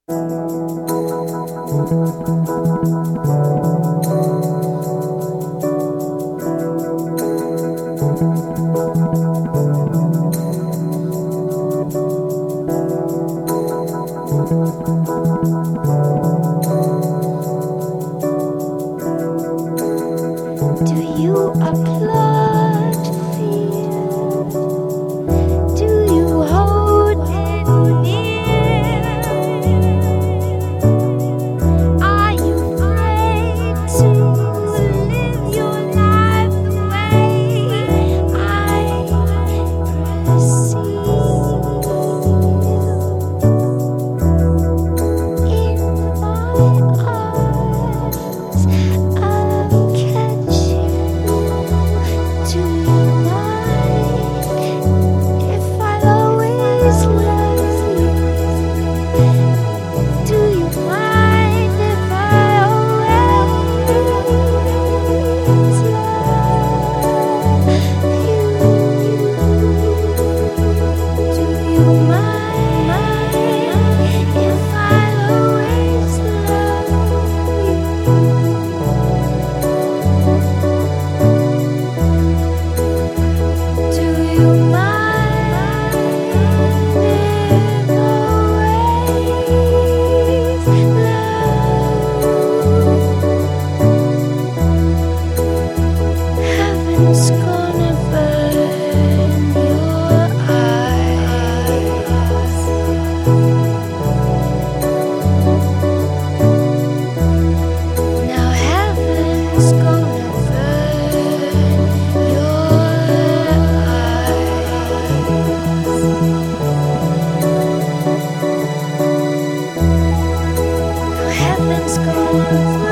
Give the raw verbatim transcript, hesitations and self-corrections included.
Do you applaud fear? Do you hold it near? Are you afraid to live your life the way I perceive? In my arms, I'll catch you. Do you mind if I always love you? Do you mind if I always love you? Do you mind if I always love you? Do you mind if always love? Heaven's gonna burn your eyes. Now heaven's gonna burn your eyes. Now heaven's gonna burn